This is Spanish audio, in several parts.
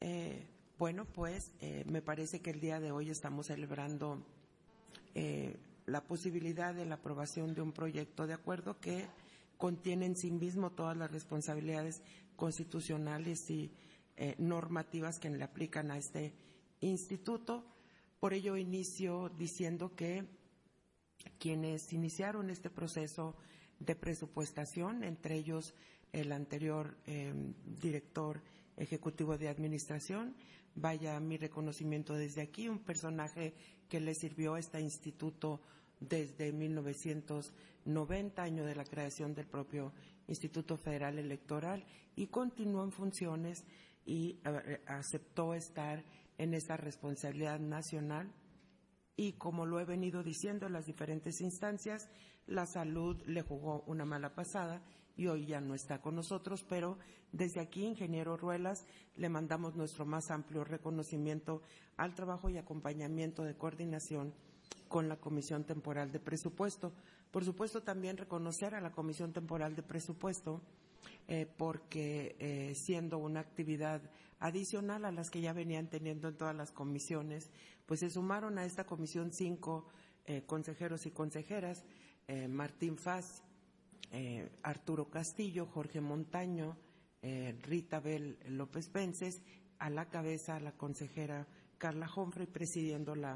Bueno, pues me parece que el día de hoy estamos celebrando la posibilidad de la aprobación de un proyecto de acuerdo que contiene en sí mismo todas las responsabilidades constitucionales y normativas que le aplican a este instituto. Por ello inicio diciendo que quienes iniciaron este proceso de presupuestación, entre ellos el anterior director ejecutivo de administración, vaya mi reconocimiento desde aquí, un personaje que le sirvió a este instituto desde 1990, año de la creación del propio Instituto Federal Electoral, y continuó en funciones y aceptó estar en esta responsabilidad nacional. Y como lo he venido diciendo en las diferentes instancias, la salud le jugó una mala pasada y hoy ya no está con nosotros, pero desde aquí, ingeniero Ruelas, le mandamos nuestro más amplio reconocimiento al trabajo y acompañamiento de coordinación con la Comisión Temporal de Presupuesto. Por supuesto, también reconocer a la Comisión Temporal de Presupuesto porque siendo una actividad adicional a las que ya venían teniendo en todas las comisiones, pues se sumaron a esta comisión 5 consejeros y consejeras, Martín Faz, Arturo Castillo, Jorge Montaño, Rita Bel López Vences, a la cabeza la consejera Carla Humphrey presidiendo la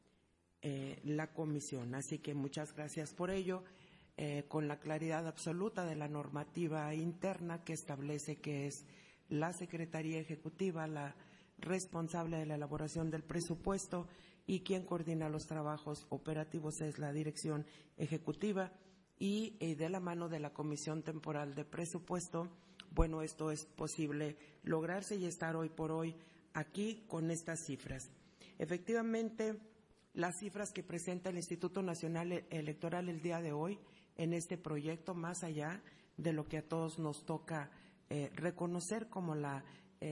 comisión. Así que muchas gracias por ello. Con la claridad absoluta de la normativa interna que establece que es la Secretaría Ejecutiva la responsable de la elaboración del presupuesto y quien coordina los trabajos operativos es la Dirección Ejecutiva y de la mano de la Comisión Temporal de Presupuesto, bueno, esto es posible lograrse y estar hoy por hoy aquí con estas cifras. Efectivamente, las cifras que presenta el Instituto Nacional Electoral el día de hoy en este proyecto, más allá de lo que a todos nos toca reconocer como la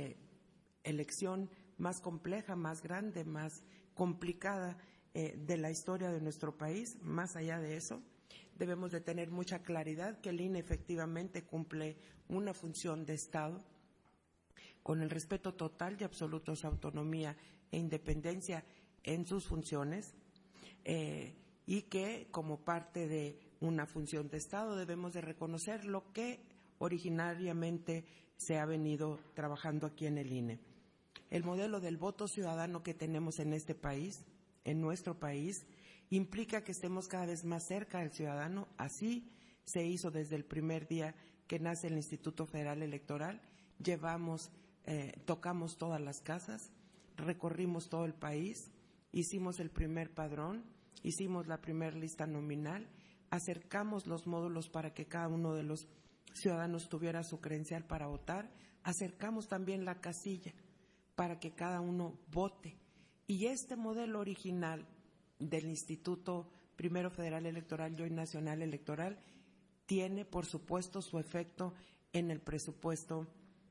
elección más compleja, más grande, más complicada de la historia de nuestro país, más allá de eso, debemos de tener mucha claridad que el INE efectivamente cumple una función de Estado con el respeto total y absoluto a su autonomía e independencia en sus funciones y que como parte de una función de Estado debemos de reconocer lo que originariamente se ha venido trabajando aquí en el INE. El modelo del voto ciudadano que tenemos en este país, en nuestro país, implica que estemos cada vez más cerca del ciudadano. Así se hizo desde el primer día que nace el Instituto Federal Electoral. Tocamos todas las casas, recorrimos todo el país, hicimos el primer padrón, hicimos la primera lista nominal, acercamos los módulos para que cada uno de los ciudadanos tuviera su credencial para votar, acercamos también la casilla para que cada uno vote. Y este modelo original del Instituto Primero Federal Electoral y hoy Nacional Electoral tiene, por supuesto, su efecto en el presupuesto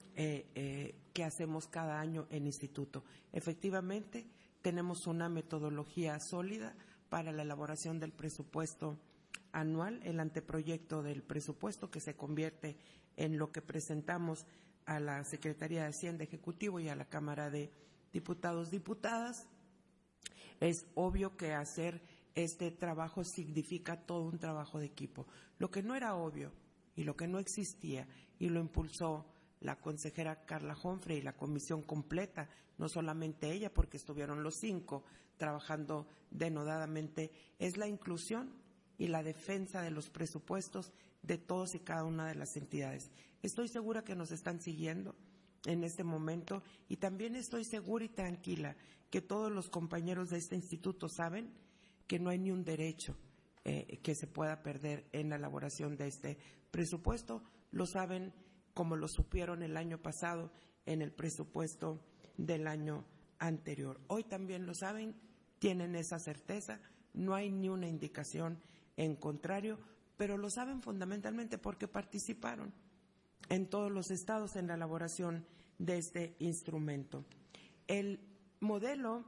que hacemos cada año en instituto. Efectivamente, tenemos una metodología sólida para la elaboración del presupuesto anual, el anteproyecto del presupuesto que se convierte en lo que presentamos a la Secretaría de Hacienda Ejecutivo y a la Cámara de Diputados, Diputadas. Es obvio que hacer este trabajo significa todo un trabajo de equipo. Lo que no era obvio y lo que no existía y lo impulsó la consejera Carla Humphrey y la comisión completa, no solamente ella, porque estuvieron los 5 trabajando denodadamente, es la inclusión y la defensa de los presupuestos de todos y cada una de las entidades. Estoy segura que nos están siguiendo en este momento y también estoy segura y tranquila que todos los compañeros de este instituto saben que no hay ni un derecho que se pueda perder en la elaboración de este presupuesto. Lo saben como lo supieron el año pasado en el presupuesto del año anterior. Hoy también lo saben, tienen esa certeza, no hay ni una indicación en contrario, pero lo saben fundamentalmente porque participaron en todos los estados en la elaboración de este instrumento. El modelo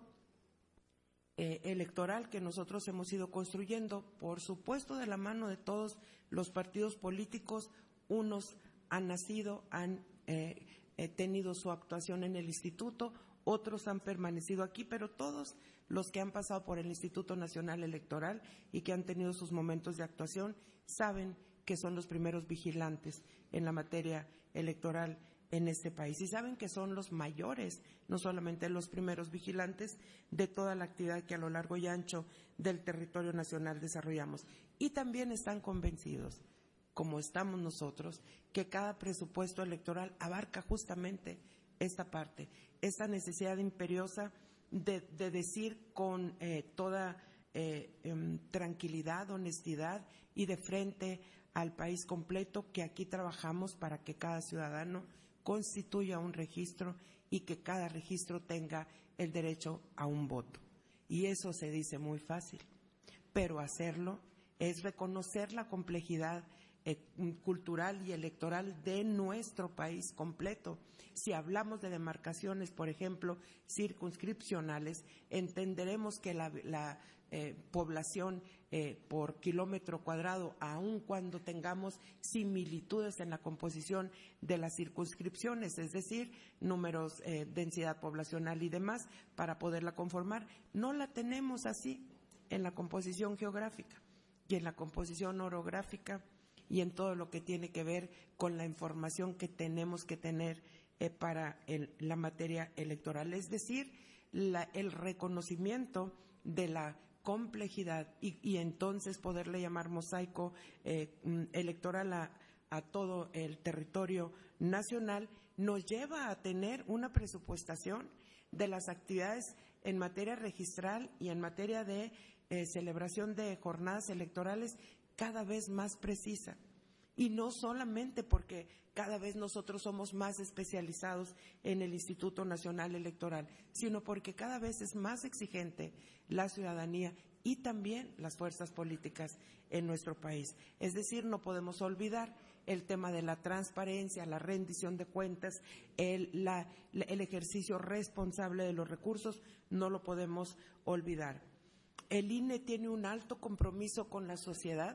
electoral que nosotros hemos ido construyendo, por supuesto de la mano de todos los partidos políticos, unos han nacido, han tenido su actuación en el instituto, otros han permanecido aquí, pero todos los que han pasado por el Instituto Nacional Electoral y que han tenido sus momentos de actuación saben que son los primeros vigilantes en la materia electoral en este país y saben que son los mayores, no solamente los primeros vigilantes de toda la actividad que a lo largo y ancho del territorio nacional desarrollamos. Y también están convencidos, como estamos nosotros, que cada presupuesto electoral abarca justamente esta parte, esta necesidad imperiosa de decir con toda tranquilidad, honestidad y de frente al país completo que aquí trabajamos para que cada ciudadano constituya un registro y que cada registro tenga el derecho a un voto. Y eso se dice muy fácil, pero hacerlo es reconocer la complejidad cultural y electoral de nuestro país completo. Si hablamos de demarcaciones, por ejemplo, circunscripcionales, entenderemos que la población por kilómetro cuadrado, aun cuando tengamos similitudes en la composición de las circunscripciones, es decir, números, densidad poblacional y demás, para poderla conformar, no la tenemos así en la composición geográfica y en la composición orográfica y en todo lo que tiene que ver con la información que tenemos que tener para la materia electoral. Es decir, el reconocimiento de la complejidad y entonces poderle llamar mosaico electoral a todo el territorio nacional nos lleva a tener una presupuestación de las actividades en materia registral y en materia de celebración de jornadas electorales cada vez más precisa. Y no solamente porque cada vez nosotros somos más especializados en el Instituto Nacional Electoral, sino porque cada vez es más exigente la ciudadanía y también las fuerzas políticas en nuestro país. Es decir, no podemos olvidar el tema de la transparencia, la rendición de cuentas, el ejercicio responsable de los recursos, no lo podemos olvidar. El INE tiene un alto compromiso con la sociedad.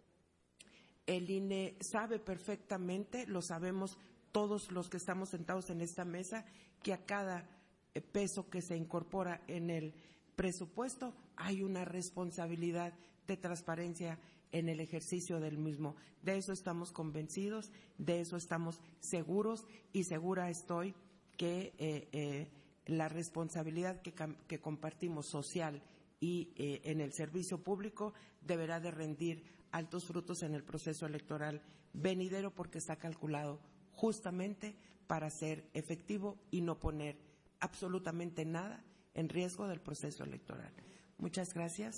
El INE sabe perfectamente, lo sabemos todos los que estamos sentados en esta mesa, que a cada peso que se incorpora en el presupuesto hay una responsabilidad de transparencia en el ejercicio del mismo. De eso estamos convencidos, de eso estamos seguros y segura estoy que la responsabilidad que compartimos social y en el servicio público deberá de rendir altos frutos en el proceso electoral venidero porque está calculado justamente para ser efectivo y no poner absolutamente nada en riesgo del proceso electoral. Muchas gracias.